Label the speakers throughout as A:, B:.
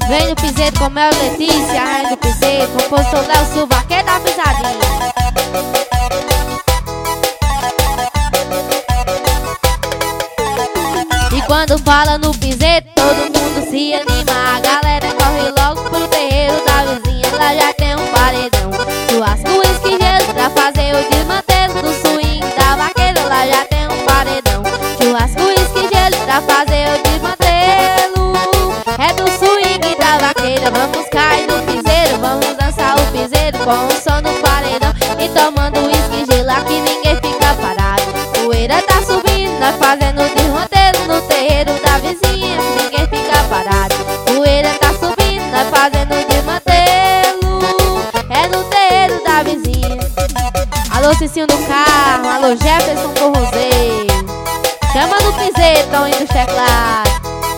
A: Vem no piseiro com Mel Letícia, a rainha do piseiro, compositor Léo Silva, que é da pisadinha. E quando fala no piseiro, todo mundo se anima. A galera corre logo pro terreiro da vizinha. Lá já tem um paredão, churrasco, uísque, gelo, pra fazer o desmantelo do swing da vaqueira. Lá já tem um paredão, churrasco, uísque, gelo, pra fazer o desmantelo. É do swing da vaqueira. Vamos cair no piseiro, vamos dançar o piseiro com o som do paredão. E tomando uísque, gelo, aqui ninguém fica parado. Poeira tá subindo, nós fazendo o desmantelo no terreiro da vizinha. Ninguém fica parado. Poeira tá subindo, nós fazendo o desmantelo. É no terreiro da vizinha. Alô, Cicinho do carro, alô, Jefferson Corroseiro. Chama no piseiro, tão indo os teclados.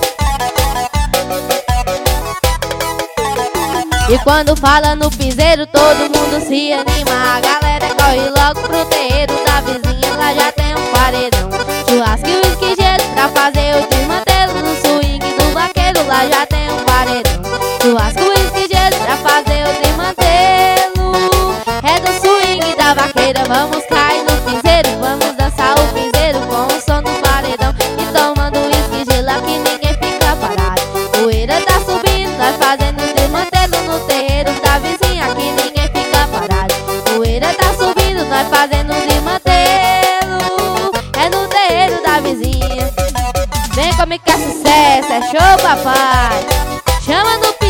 A: E quando fala no piseiro, todo mundo se anima. A galera corre logo pro terreiro da vizinha. Lá já tem um paredão, churrasco e uísque, gelo, pra fazer o desmantelo no swing do vaqueiro. Lá já tem um paredão, churrasco, uísque, gelo, pra fazer o desmantelo. É do swing da vaqueira. Vamos cair no piseiro, vamos dançar o piseiro com o som do paredão. E tomando uísque, gelo, aqui ninguém fica parado. Poeira tá subindo, nós fazendo o desmantelo no terreiro da vizinha. Aqui ninguém fica parado. Poeira tá subindo, nós fazendo o desmantelo. É no terreiro da vizinha. Vem comigo que é sucesso, é show, papai. Chama no